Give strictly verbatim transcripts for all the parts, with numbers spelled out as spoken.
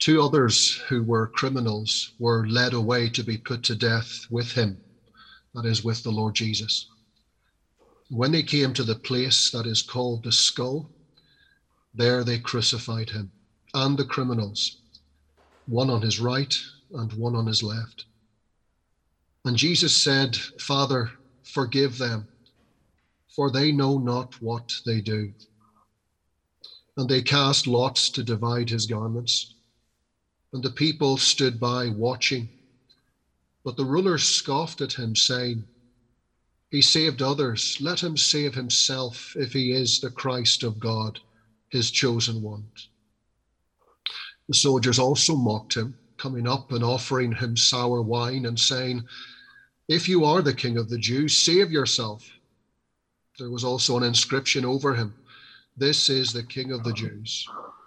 Two others who were criminals were led away to be put to death with him, that is, with the Lord Jesus. When they came to the place that is called the Skull, there they crucified him and the criminals, one on his right and one on his left. And Jesus said, "Father, forgive them, for they know not what they do." And they cast lots to divide his garments. And the people stood by watching. But the rulers scoffed at him, saying, "He saved others. Let him save himself if he is the Christ of God, his chosen one." The soldiers also mocked him, coming up and offering him sour wine and saying, "If you are the King of the Jews, save yourself." There was also an inscription over him, "This is the King of the Jews."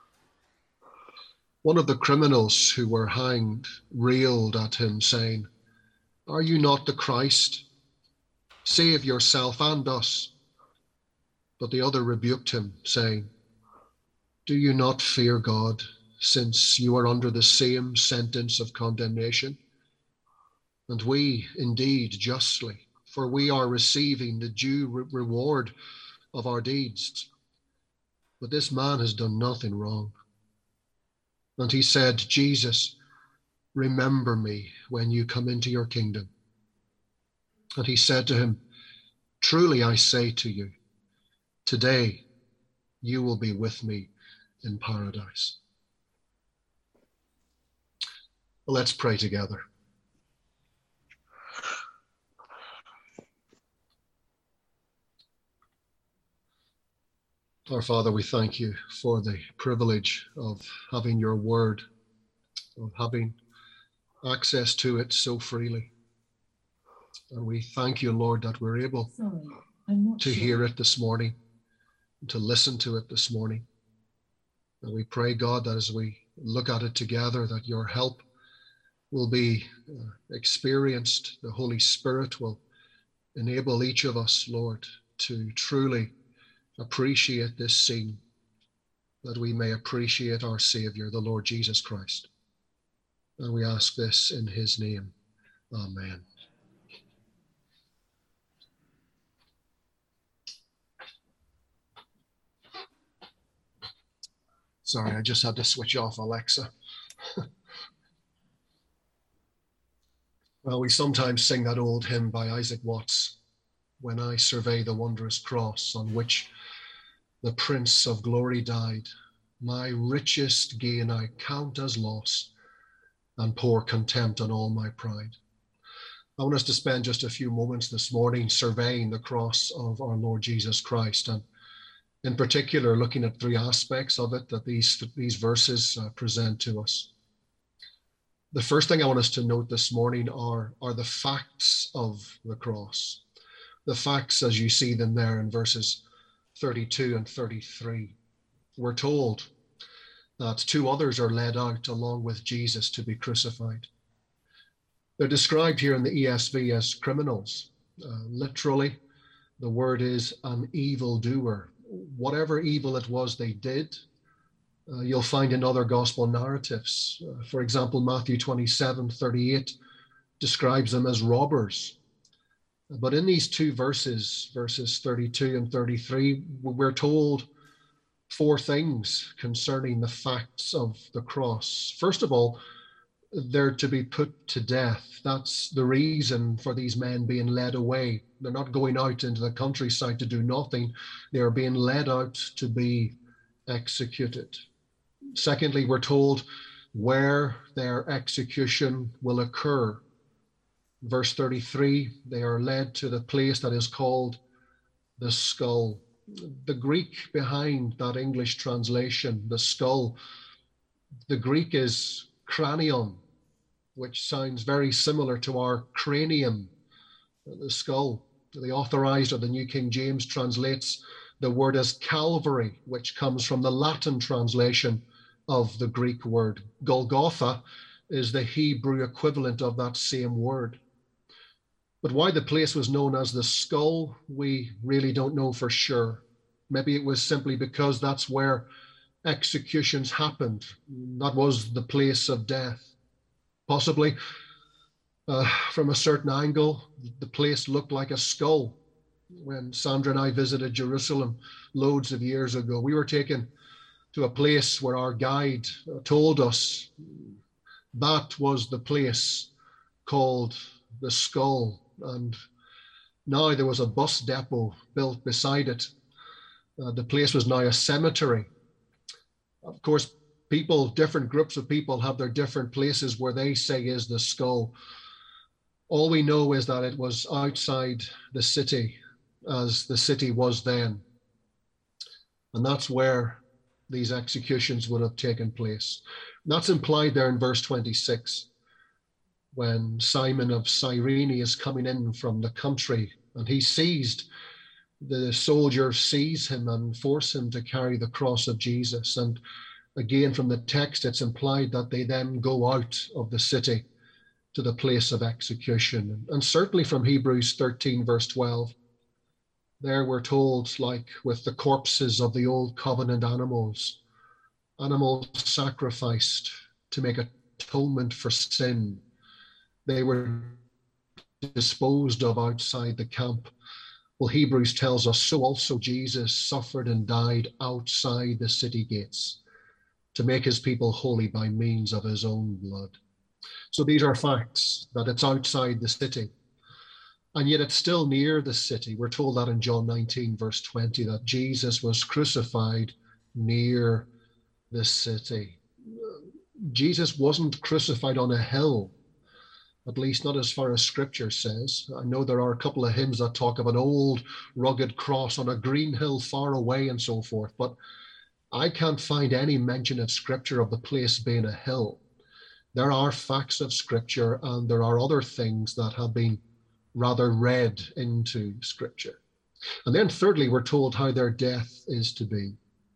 One of the criminals who were hanged railed at him, saying, "Are you not the Christ? Save yourself and us." But the other rebuked him, saying, "Do you not fear God, since you are under the same sentence of condemnation? And we, indeed, justly, for we are receiving the due re- reward of our deeds. But this man has done nothing wrong." And he said, "Jesus, remember me when you come into your kingdom." And he said to him, "Truly I say to you, today you will be with me in paradise." Well, let's pray together. Our Father, we thank you for the privilege of having your word, of having access to it so freely. And we thank you, Lord, that we're able Sorry, I'm not to sure. hear it this morning, to listen to it this morning. And we pray, God, that as we look at it together, that your help will be uh, experienced. The Holy Spirit will enable each of us, Lord, to truly appreciate this scene, that we may appreciate our Savior, the Lord Jesus Christ. And we ask this in his name. Amen. Sorry, I just had to switch off Alexa. Well, we sometimes sing that old hymn by Isaac Watts, "When I survey the wondrous cross on which the Prince of Glory died, my richest gain I count as loss and pour contempt on all my pride." I want us to spend just a few moments this morning surveying the cross of our Lord Jesus Christ, and in particular looking at three aspects of it that these, these verses uh, present to us. The first thing I want us to note this morning are, are the facts of the cross. The facts as you see them there in verses thirty-two and thirty-three. We're told that two others are led out along with Jesus to be crucified. They're described here in the E S V as criminals. Uh, literally, the word is an evildoer. Whatever evil it was they did, uh, you'll find in other gospel narratives. Uh, for example, Matthew twenty-seven thirty-eight describes them as robbers. But in these two verses, verses thirty-two and thirty-three, we're told four things concerning the facts of the cross. First of all, they're to be put to death. That's the reason for these men being led away. They're not going out into the countryside to do nothing. They're being led out to be executed. Secondly, we're told where their execution will occur. Verse thirty-three, they are led to the place that is called the Skull. The Greek behind that English translation, the skull, the Greek is cranion, which sounds very similar to our cranium, the skull. The Authorized or the New King James translates the word as Calvary, which comes from the Latin translation of the Greek word. Golgotha is the Hebrew equivalent of that same word. But why the place was known as the Skull, we really don't know for sure. Maybe it was simply because that's where executions happened. That was the place of death. Possibly, uh, from a certain angle, the place looked like a skull. When Sandra and I visited Jerusalem loads of years ago, we were taken to a place where our guide told us that was the place called the Skull. And now there was a bus depot built beside it. Uh, the place was now a cemetery. Of course, people, different groups of people have their different places where they say is the Skull. All we know is that it was outside the city, as the city was then. And that's where these executions would have taken place. And that's implied there in verse twenty-six, when Simon of Cyrene is coming in from the country, and he seized, the soldiers seize him and force him to carry the cross of Jesus. And again, from the text, it's implied that they then go out of the city to the place of execution. And certainly from Hebrews thirteen, verse twelve, there we're told, like with the corpses of the old covenant animals, animals sacrificed to make atonement for sin, they were disposed of outside the camp. Well, Hebrews tells us, so also Jesus suffered and died outside the city gates to make his people holy by means of his own blood. So these are facts, that it's outside the city. And yet it's still near the city. We're told that in John nineteen, verse twenty, that Jesus was crucified near the city. Jesus wasn't crucified on a hill, at least not as far as Scripture says. I know there are a couple of hymns that talk of an old rugged cross on a green hill far away and so forth, but I can't find any mention of Scripture of the place being a hill. There are facts of Scripture, and there are other things that have been rather read into Scripture. And then thirdly, we're told how their death is to be.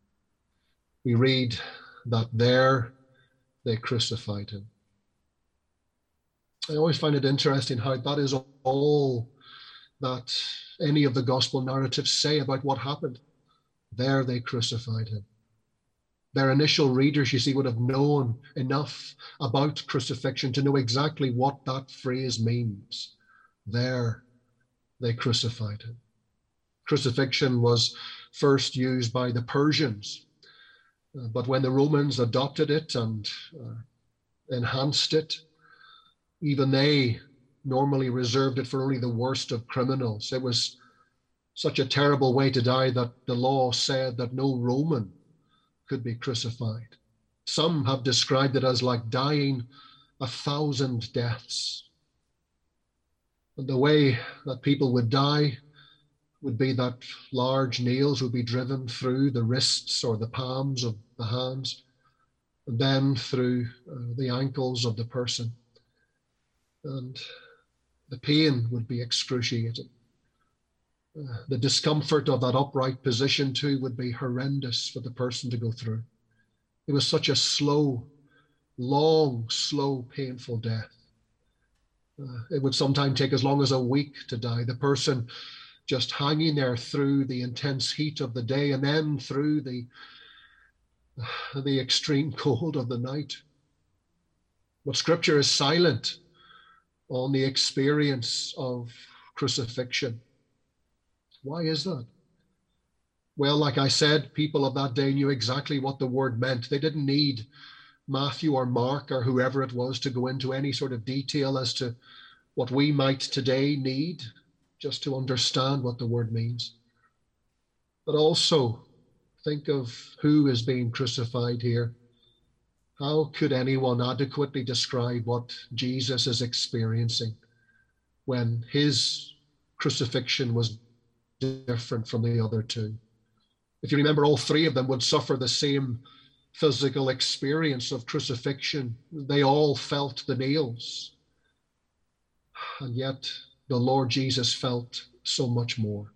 We read that there they crucified him. I always find it interesting how that is all that any of the gospel narratives say about what happened. There they crucified him. Their initial readers, you see, would have known enough about crucifixion to know exactly what that phrase means. There they crucified him. Crucifixion was first used by the Persians, uh, but when the Romans adopted it and uh, enhanced it, even they normally reserved it for only the worst of criminals. It was such a terrible way to die that the law said that no Roman could be crucified. Some have described it as like dying a thousand deaths. And the way that people would die would be that large nails would be driven through the wrists or the palms of the hands, and then through uh, the ankles of the person. And the pain would be excruciating. Uh, the discomfort of that upright position too would be horrendous for the person to go through. It was such a slow, long, slow, painful death. Uh, it would sometimes take as long as a week to die. The person just hanging there through the intense heat of the day and then through the, uh, the extreme cold of the night. But Scripture is silent on the experience of crucifixion. Why is that? Well, like I said, people of that day knew exactly what the word meant. They didn't need Matthew or Mark or whoever it was to go into any sort of detail as to what we might today need just to understand what the word means. But also think of who is being crucified here. How could anyone adequately describe what Jesus is experiencing when his crucifixion was different from the other two? If you remember, all three of them would suffer the same physical experience of crucifixion. They all felt the nails. And yet the Lord Jesus felt so much more.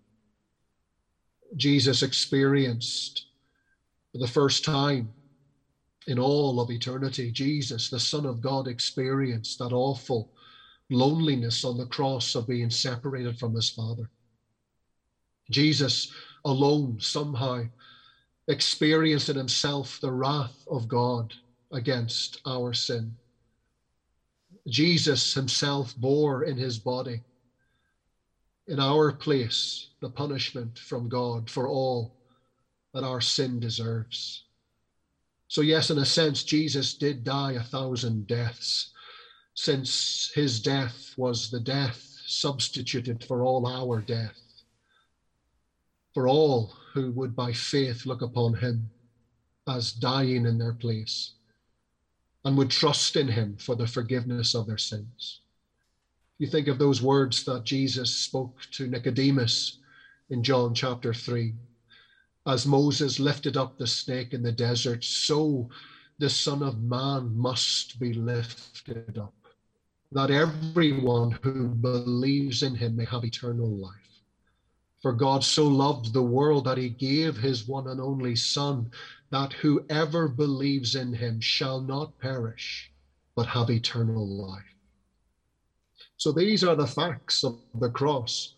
Jesus experienced for the first time in all of eternity, Jesus, the Son of God, experienced that awful loneliness on the cross of being separated from his Father. Jesus alone somehow experienced in himself the wrath of God against our sin. Jesus himself bore in his body, in our place, the punishment from God for all that our sin deserves. So yes, in a sense, Jesus did die a thousand deaths, since his death was the death substituted for all our death, for all who would by faith look upon him as dying in their place and would trust in him for the forgiveness of their sins. You think of those words that Jesus spoke to Nicodemus in John chapter three. As Moses lifted up the snake in the desert, so the Son of Man must be lifted up, that everyone who believes in him may have eternal life. For God so loved the world that he gave his one and only Son, that whoever believes in him shall not perish, but have eternal life. So these are the facts of the cross.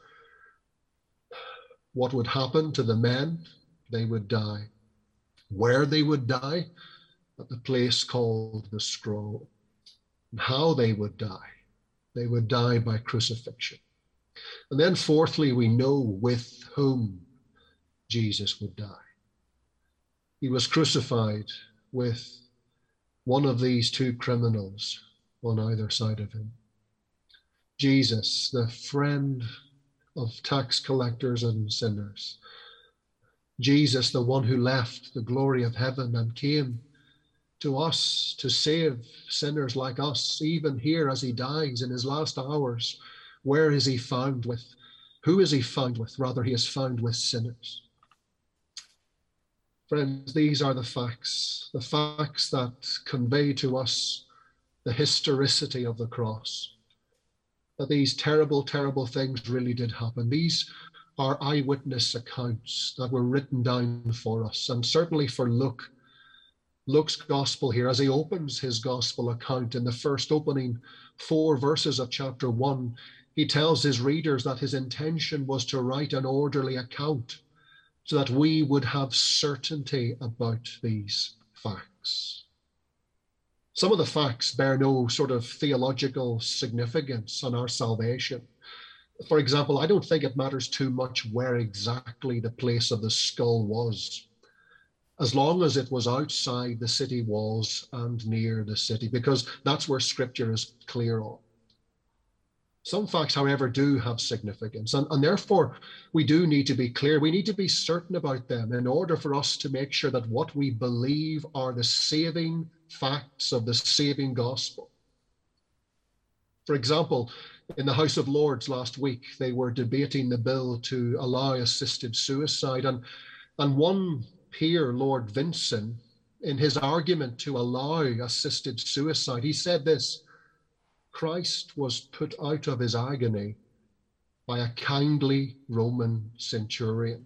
What would happen to the men? They would die. Where they would die? At the place called the Scroll. And how they would die? They would die by crucifixion. And then fourthly, we know with whom Jesus would die. He was crucified with one of these two criminals on either side of him. Jesus, the friend of tax collectors and sinners. Jesus, the one who left the glory of heaven and came to us to save sinners like us, even here as he dies in his last hours. Where is he found with? Who is he found with? Rather, he is found with sinners. Friends, these are the facts, the facts that convey to us the historicity of the cross, that these terrible, terrible things really did happen. These are eyewitness accounts that were written down for us, and certainly for Luke. Luke's gospel here, as he opens his gospel account in the first opening four verses of chapter one, he tells his readers that his intention was to write an orderly account so that we would have certainty about these facts. Some of the facts bear no sort of theological significance on our salvation. For example, I don't think it matters too much where exactly the place of the skull was, as long as it was outside the city walls and near the city, because that's where Scripture is clear on. Some facts, however, do have significance, and, and therefore we do need to be clear. We need to be certain about them in order for us to make sure that what we believe are the saving facts of the saving gospel. For example, in the House of Lords last week, they were debating the bill to allow assisted suicide, and, and one peer, Lord Vinson, in his argument to allow assisted suicide, he said this: Christ was put out of his agony by a kindly Roman centurion.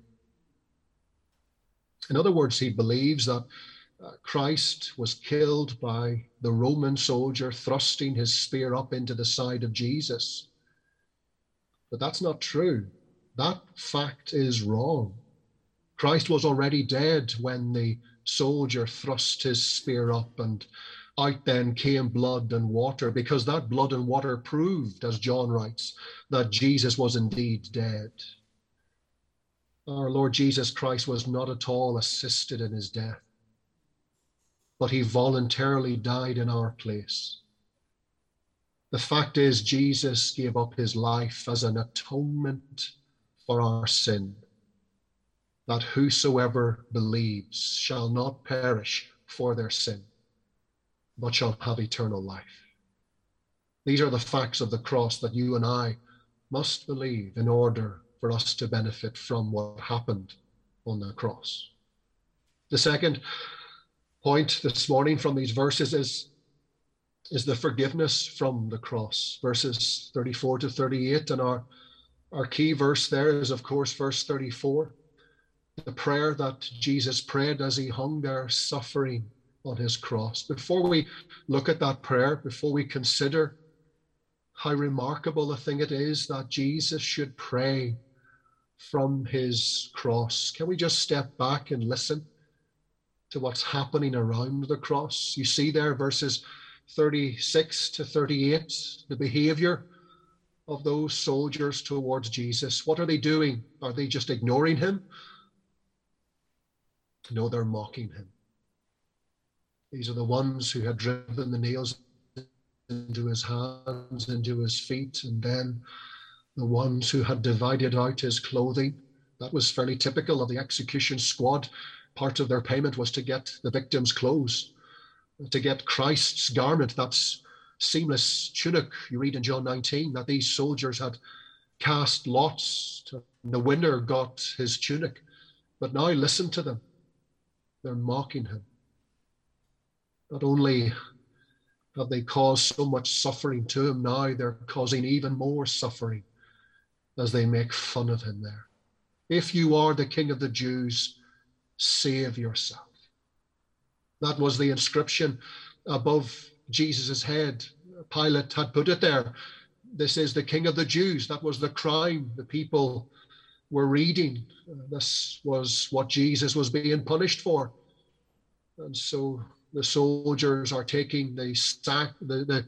In other words, he believes that uh, Christ was killed by the Roman soldier thrusting his spear up into the side of Jesus. But that's not true. That fact is wrong. Christ was already dead when the soldier thrust his spear up, and out then came blood and water, because that blood and water proved, as John writes, that Jesus was indeed dead. Our Lord Jesus Christ was not at all assisted in his death, but he voluntarily died in our place. The fact is, Jesus gave up his life as an atonement for our sin, that whosoever believes shall not perish for their sin, but shall have eternal life. These are the facts of the cross that you and I must believe in order for us to benefit from what happened on the cross. The second point this morning from these verses is, is the forgiveness from the cross, verses thirty-four to thirty-eight. And our, our key verse there is, of course, verse thirty-four, the prayer that Jesus prayed as he hung there suffering on his cross. Before we look at that prayer, before we consider how remarkable a thing it is that Jesus should pray from his cross, can we just step back and listen to what's happening around the cross. You see there verses thirty-six to thirty-eight, the behavior of those soldiers towards Jesus. What are they doing? Are they just ignoring him? No, they're mocking him. These are the ones who had driven the nails into his hands, into his feet, and then the ones who had divided out his clothing. That was fairly typical of the execution squad. Part of their payment was to get the victim's clothes, to get Christ's garment, that's seamless tunic. You read in John nineteen that these soldiers had cast lots, to, and the winner got his tunic. But now listen to them. They're mocking him. Not only have they caused so much suffering to him, now they're causing even more suffering as they make fun of him there. If you are the King of the Jews, save yourself. That was the inscription above Jesus's head. Pilate had put it there. This is the King of the Jews. That was the crime the people were reading. This was what Jesus was being punished for. And so the soldiers are taking the, sac, the, the,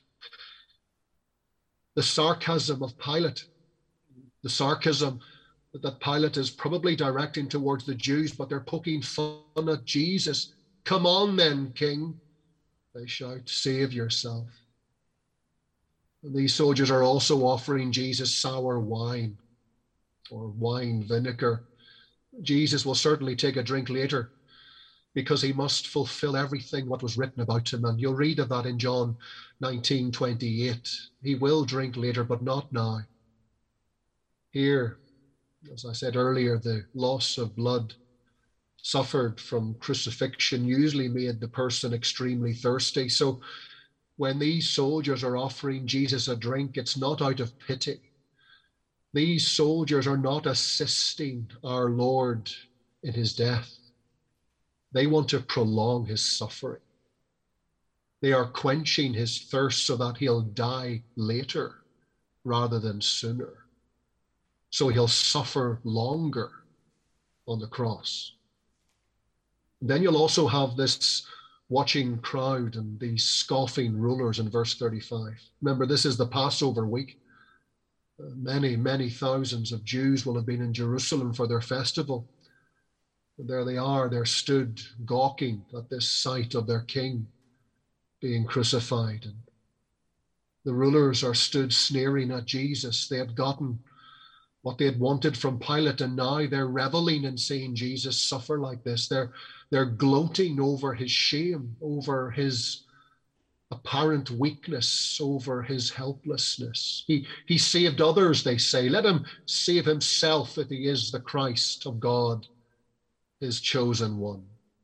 the sarcasm of Pilate, the sarcasm that Pilate is probably directing towards the Jews, but they're poking fun at Jesus. Come on then, King, they shout, save yourself. And these soldiers are also offering Jesus sour wine or wine vinegar. Jesus will certainly take a drink later because he must fulfill everything what was written about him. And you'll read of that in John nineteen twenty-eight. He will drink later, but not now. Here, as I said earlier, the loss of blood suffered from crucifixion usually made the person extremely thirsty. So when these soldiers are offering Jesus a drink, it's not out of pity. These soldiers are not assisting our Lord in his death. They want to prolong his suffering. They are quenching his thirst so that he'll die later rather than sooner. So he'll suffer longer on the cross. Then you'll also have this watching crowd and these scoffing rulers in verse thirty-five. Remember, this is the Passover week. Uh, many, many thousands of Jews will have been in Jerusalem for their festival. And there they are, they're stood gawking at this sight of their king being crucified. And the rulers are stood sneering at Jesus. They had gotten what they had wanted from Pilate, and now they're reveling in seeing Jesus suffer like this. They're, they're gloating over his shame, over his apparent weakness, over his helplessness. He, he saved others, they say. Let him save himself if he is the Christ of God, his chosen one.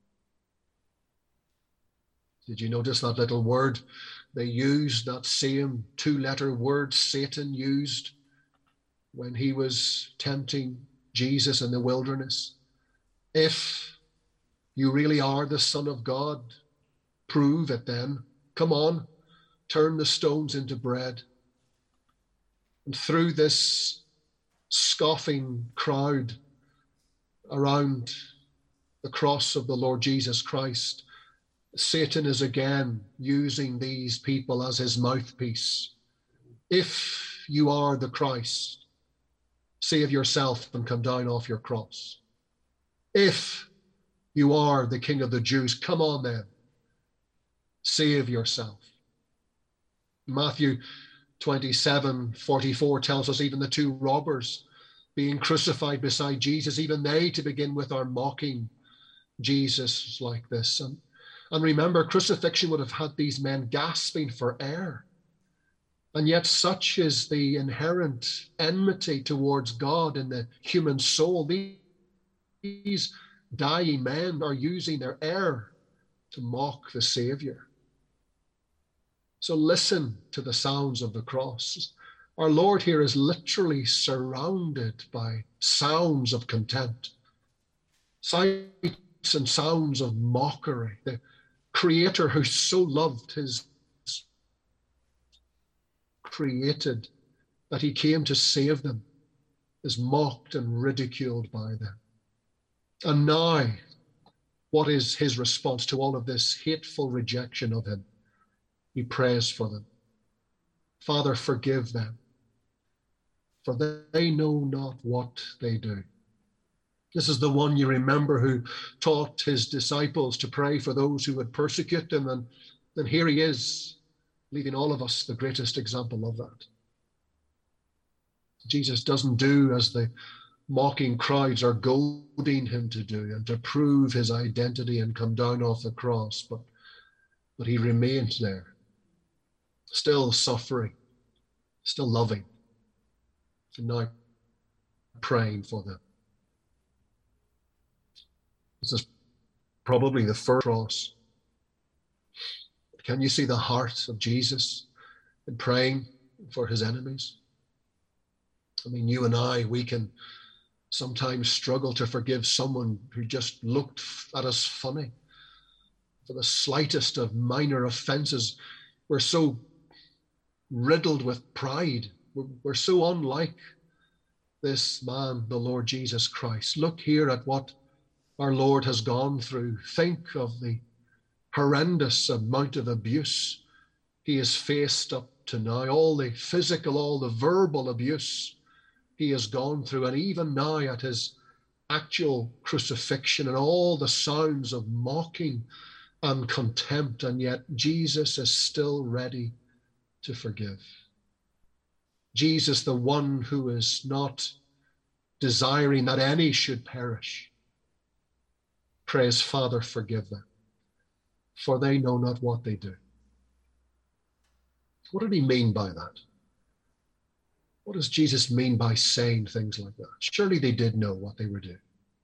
Did you notice that little word they used, that same two-letter word Satan used when he was tempting Jesus in the wilderness? If you really are the Son of God, prove it then. Come on, turn the stones into bread. And through this scoffing crowd around the cross of the Lord Jesus Christ, Satan is again using these people as his mouthpiece. If you are the Christ, save yourself and come down off your cross. If you are the King of the Jews, come on then, save yourself. Matthew twenty-seven forty-four tells us even the two robbers being crucified beside Jesus, even they to begin with are mocking Jesus like this. And, and remember, crucifixion would have had these men gasping for air. And yet such is the inherent enmity towards God in the human soul. These dying men are using their air to mock the Savior. So listen to the sounds of the cross. Our Lord here is literally surrounded by sounds of contempt, sights and sounds of mockery. The Creator who so loved his created that he came to save them is mocked and ridiculed by them. And now what is his response to all of this hateful rejection of him? He prays for them. Father, forgive them, for they know not what they do. This is the one you remember who taught his disciples to pray for those who would persecute them. And then here he is, leaving all of us the greatest example of that. Jesus doesn't do as the mocking crowds are goading him to do and to prove his identity and come down off the cross, but, but he remains there, still suffering, still loving, and now praying for them. This is probably the first cross. Can you see the heart of Jesus in praying for his enemies? I mean, you and I, we can sometimes struggle to forgive someone who just looked at us funny. For the slightest of minor offenses, we're so riddled with pride. We're, we're so unlike this man, the Lord Jesus Christ. Look here at what our Lord has gone through. Think of the horrendous amount of abuse he has faced up to now, all the physical, all the verbal abuse he has gone through, and even now at his actual crucifixion and all the sounds of mocking and contempt, and yet Jesus is still ready to forgive. Jesus, the one who is not desiring that any should perish, prays, Father, forgive them, for they know not what they do. What did he mean by that? What does Jesus mean by saying things like that? Surely they did know what they were doing.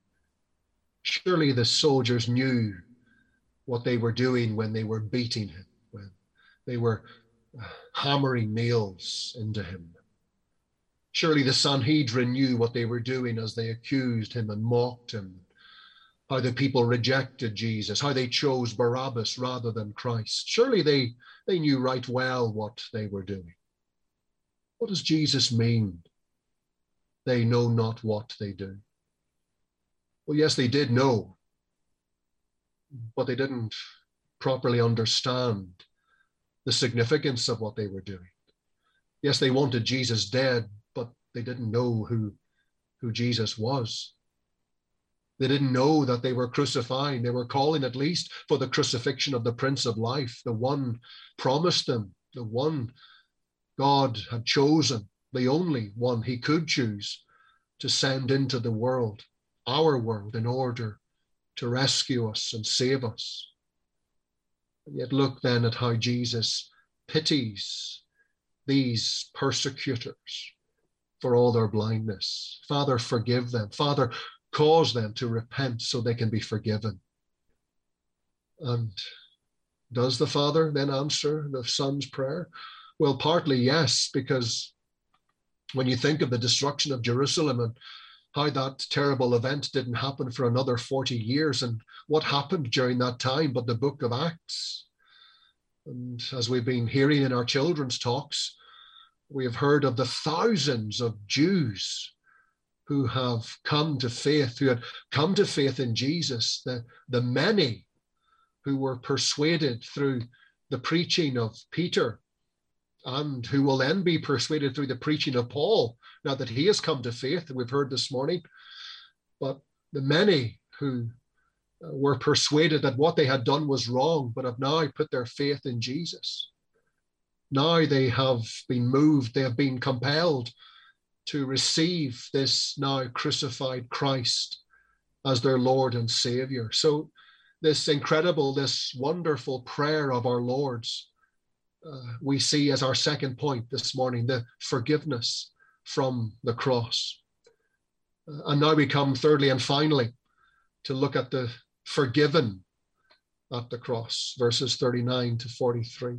Surely the soldiers knew what they were doing when they were beating him, when they were hammering nails into him. Surely the Sanhedrin knew what they were doing as they accused him and mocked him, how the people rejected Jesus, how they chose Barabbas rather than Christ. Surely they, they knew right well what they were doing. What does Jesus mean? They know not what they do. Well, yes, they did know, but they didn't properly understand the significance of what they were doing. Yes, they wanted Jesus dead, but they didn't know who, who Jesus was. They didn't know that they were crucifying. They were calling at least for the crucifixion of the Prince of Life, the one promised them, the one God had chosen, the only one he could choose to send into the world, our world, in order to rescue us and save us. And yet look then at how Jesus pities these persecutors for all their blindness. Father, forgive them. Father, cause them to repent so they can be forgiven. And does the Father then answer the Son's prayer? Well, partly yes, because when you think of the destruction of Jerusalem and how that terrible event didn't happen for another forty years, and what happened during that time but the book of Acts. And as we've been hearing in our children's talks, we have heard of the thousands of Jews who have come to faith, who had come to faith in Jesus, the, the many who were persuaded through the preaching of Peter, and who will then be persuaded through the preaching of Paul, now that he has come to faith, we've heard this morning. But the many who were persuaded that what they had done was wrong, but have now put their faith in Jesus. Now they have been moved, they have been compelled to receive this now crucified Christ as their Lord and Savior. So this incredible, this wonderful prayer of our Lord's, Uh, we see as our second point this morning, the forgiveness from the cross. Uh, and now we come thirdly and finally to look at the forgiven at the cross, verses thirty-nine to forty-three.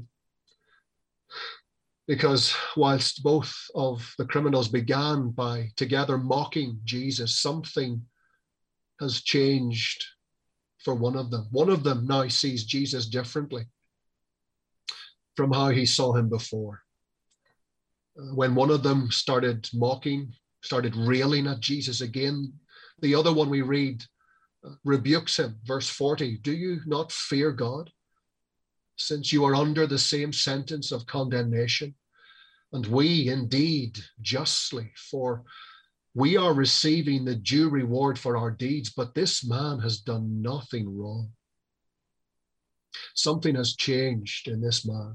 Because whilst both of the criminals began by together mocking Jesus, something has changed for one of them. One of them now sees Jesus differently from how he saw him before. Uh, when one of them started mocking, started railing at Jesus again, the other one we read rebukes him. Verse forty, do you not fear God, since you are under the same sentence of condemnation? And we indeed justly, for we are receiving the due reward for our deeds, but this man has done nothing wrong. Something has changed in this man.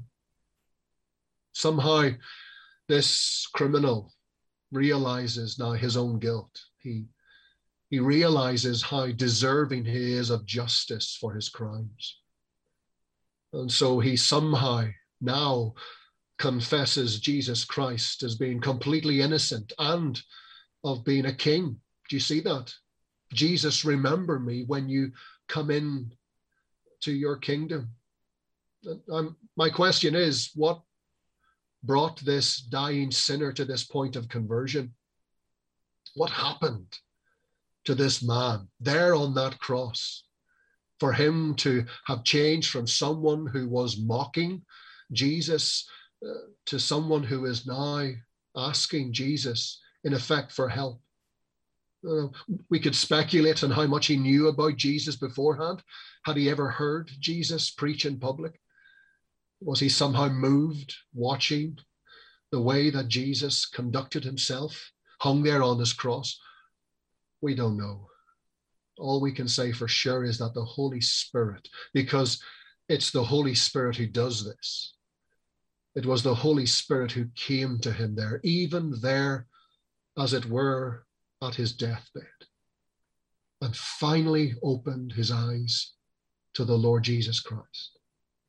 Somehow this criminal realizes now his own guilt. He, he realizes how deserving he is of justice for his crimes. And so he somehow now confesses Jesus Christ as being completely innocent and of being a king. Do you see that? Jesus, remember me when you come in to your kingdom. Um, my question is, what brought this dying sinner to this point of conversion? What happened to this man there on that cross for him to have changed from someone who was mocking Jesus uh, to someone who is now asking Jesus, in effect, for help? Uh, we could speculate on how much he knew about Jesus beforehand. Had he ever heard Jesus preach in public? Was he somehow moved watching the way that Jesus conducted himself, hung there on his cross? We don't know. All we can say for sure is that the Holy Spirit, because it's the Holy Spirit who does this. It was the Holy Spirit who came to him there, even there, as it were, at his deathbed, and finally opened his eyes to the Lord Jesus Christ.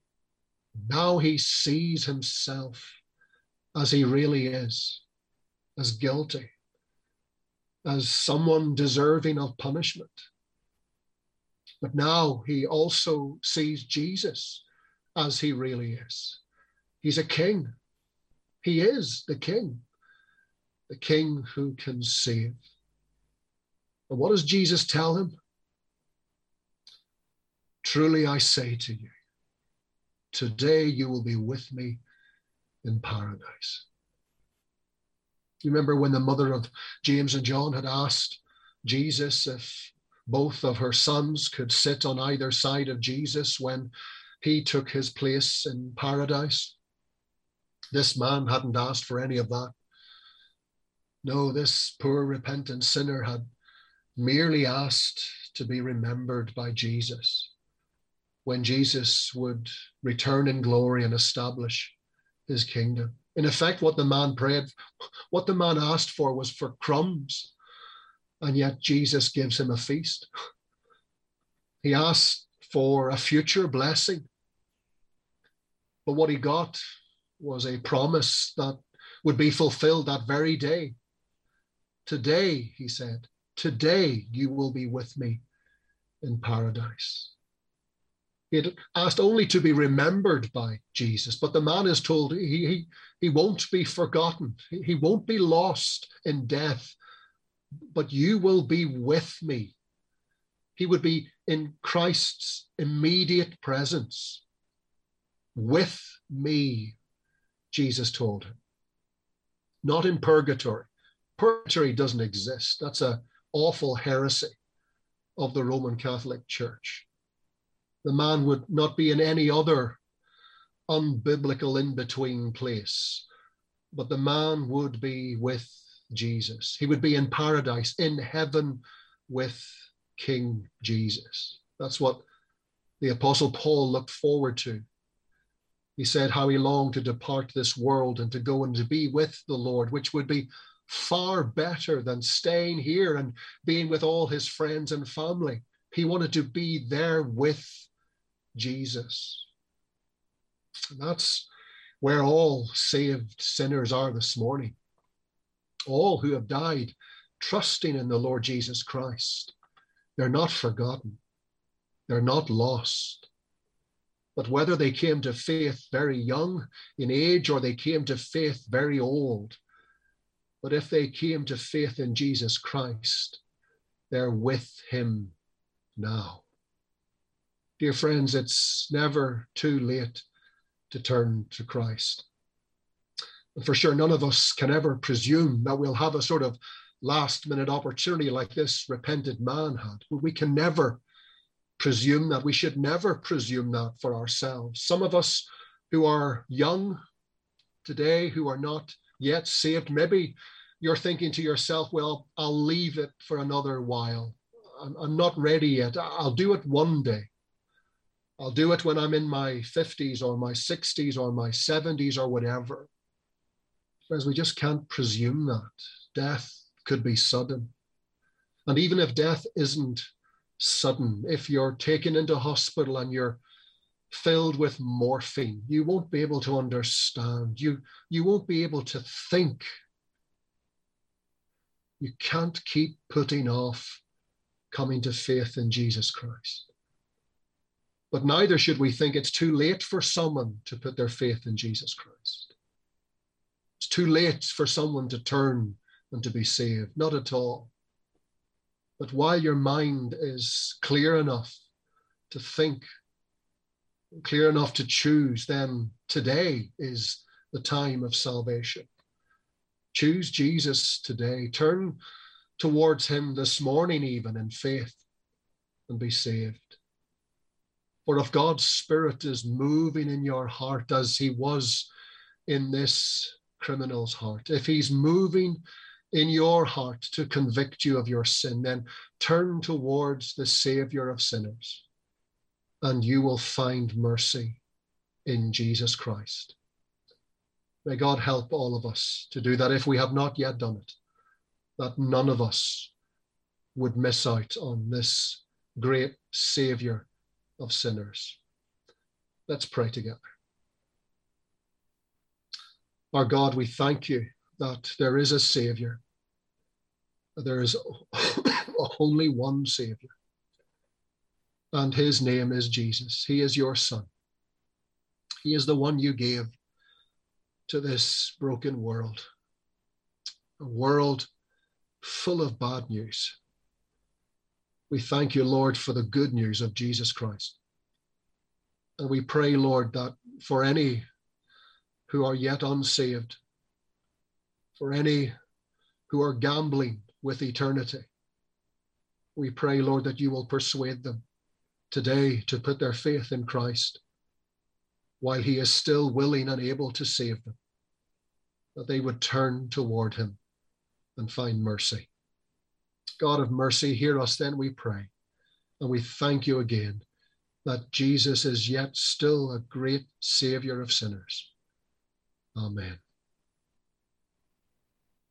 Now he sees himself as he really is, as guilty, as someone deserving of punishment. But now he also sees Jesus as he really is. He's a king. He is the king, the king who can save. And what does Jesus tell him? Truly I say to you, today you will be with me in paradise. You remember when the mother of James and John had asked Jesus if both of her sons could sit on either side of Jesus when he took his place in paradise? This man hadn't asked for any of that. No, this poor repentant sinner had merely asked to be remembered by Jesus when Jesus would return in glory and establish his kingdom. In effect, what the man prayed, what the man asked for was for crumbs, and yet Jesus gives him a feast. He asked for a future blessing, but what he got was a promise that would be fulfilled that very day. Today, he said, today you will be with me in paradise. He had asked only to be remembered by Jesus, but the man is told he, he, he won't be forgotten. He, he won't be lost in death, but you will be with me. He would be in Christ's immediate presence. With me, Jesus told him. Not in purgatory. Purgatory doesn't exist. That's an awful heresy of the Roman Catholic Church. The man would not be in any other unbiblical in-between place, but the man would be with Jesus. He would be in paradise, in heaven with King Jesus. That's what the Apostle Paul looked forward to. He said how he longed to depart this world and to go and to be with the Lord, which would be far better than staying here and being with all his friends and family. He wanted to be there with Jesus. And that's where all saved sinners are this morning. All who have died trusting in the Lord Jesus Christ. They're not forgotten. They're not lost. But whether they came to faith very young in age or they came to faith very old, but if they came to faith in Jesus Christ, they're with him now. Dear friends, it's never too late to turn to Christ. And for sure, none of us can ever presume that we'll have a sort of last minute opportunity like this repentant man had. We can never presume that. We should never presume that for ourselves. Some of us who are young today, who are not yet saved, maybe you're thinking to yourself, well, I'll leave it for another while. I'm, I'm not ready yet. I'll do it one day. I'll do it when I'm in my fifties or my sixties or my seventies or whatever. Whereas we just can't presume that. Death could be sudden. And even if death isn't sudden, if you're taken into hospital and you're filled with morphine, you won't be able to understand. You, you won't be able to think. You can't keep putting off coming to faith in Jesus Christ. But neither should we think it's too late for someone to put their faith in Jesus Christ. It's too late for someone to turn and to be saved. Not at all. But while your mind is clear enough to think, clear enough to choose, then today is the time of salvation. Choose Jesus today. Turn towards him this morning even in faith and be saved. For if God's Spirit is moving in your heart as he was in this criminal's heart, if he's moving in your heart to convict you of your sin, then turn towards the Savior of sinners and you will find mercy in Jesus Christ. May God help all of us to do that if we have not yet done it, that none of us would miss out on this great Savior of sinners. Let's pray together. Our God, we thank you that there is a Savior. There is only one Savior, and his name is Jesus. He is your Son. He is the one you gave to this broken world, a world full of bad news. We thank you, Lord, for the good news of Jesus Christ. And we pray, Lord, that for any who are yet unsaved, for any who are gambling with eternity, we pray, Lord, that you will persuade them today to put their faith in Christ while he is still willing and able to save them, that they would turn toward him and find mercy. God of mercy, hear us then, we pray. And we thank you again that Jesus is yet still a great Savior of sinners. Amen.